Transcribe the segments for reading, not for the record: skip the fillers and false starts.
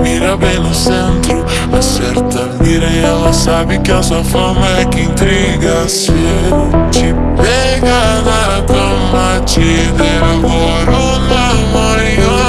mira bem no centro, acerta a mira e ela sabe que a sua fama é que intriga. Se eu te pegar na cama, te devoro na manhã.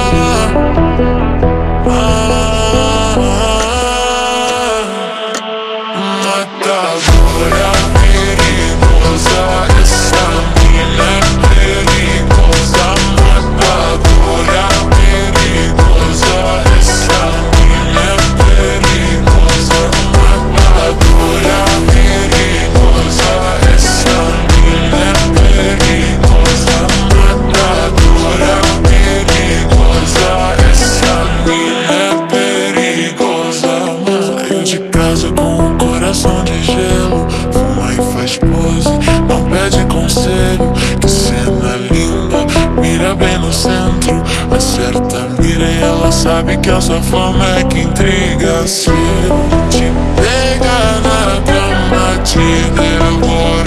Matadora perigosa, essa mina é perigosa. Matadora perigosa, essa mina é perigosa. Matadora perigosa, essa mina é perigosa. Matadora perigosa, essa mina é perigosa. Saiu de casa com o coração de gelo, fuma e faz pose, não pede conselho. Que cena linda, mira bem no centro, acerta a mira e ela sabe que a sua fama é que intriga. Se eu te pegar na cama, te devoro